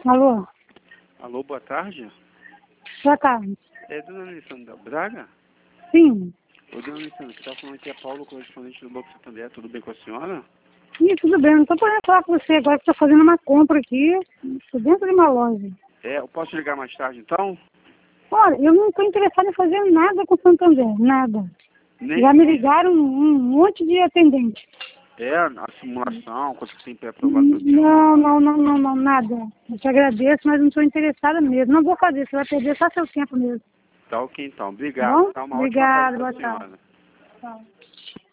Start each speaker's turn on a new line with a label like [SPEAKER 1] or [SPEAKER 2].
[SPEAKER 1] Alô?
[SPEAKER 2] Alô, boa tarde.
[SPEAKER 1] Boa tarde.
[SPEAKER 2] É dona Alessandra Braga?
[SPEAKER 1] Sim.
[SPEAKER 2] Ô, dona Alessandra, você está falando aqui é Paulo, correspondente do Banco Santander. Tudo bem com a senhora?
[SPEAKER 1] Ih, tudo bem, não estou podendo falar com você agora que estou fazendo uma compra aqui. Estou dentro de uma loja.
[SPEAKER 2] É, eu posso ligar mais tarde, então?
[SPEAKER 1] Olha, eu não estou interessada em fazer nada com o Santander, nada.
[SPEAKER 2] Nem
[SPEAKER 1] Já me ligaram um monte de atendente.
[SPEAKER 2] a simulação, coisa que tem pré-aprovado pelo senhor.
[SPEAKER 1] Não, nada. Eu te agradeço, mas não estou interessada mesmo. Não vou fazer, você vai perder só seu tempo mesmo.
[SPEAKER 2] Tá ok, então.
[SPEAKER 1] Tá bom?
[SPEAKER 2] Obrigado. Tá uma ótima
[SPEAKER 1] Obrigada,
[SPEAKER 2] tarde
[SPEAKER 1] boa
[SPEAKER 2] pra
[SPEAKER 1] tarde.
[SPEAKER 2] senhora.
[SPEAKER 1] Tchau.